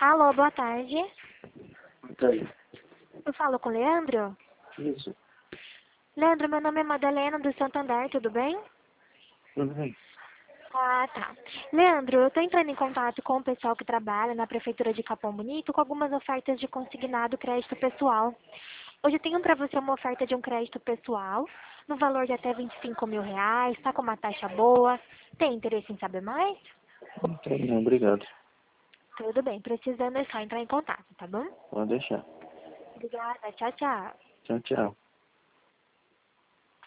Alô, boa tarde. Tá aí. Eu falo com o Leandro? Isso. Leandro, meu nome é Madalena do Santander, tudo bem? Tudo bem. Ah, tá. Leandro, eu tô entrando em contato com o pessoal que trabalha na Prefeitura de Capão Bonito com algumas ofertas de consignado crédito pessoal. Hoje eu tenho para você uma oferta de um crédito pessoal no valor de até R$ 25.000, tá com uma taxa boa. Tem interesse em saber mais? Não tem não, obrigado. Tudo bem, precisando é só entrar em contato, tá bom? Pode deixar. Obrigada, tchau, tchau. Tchau, tchau.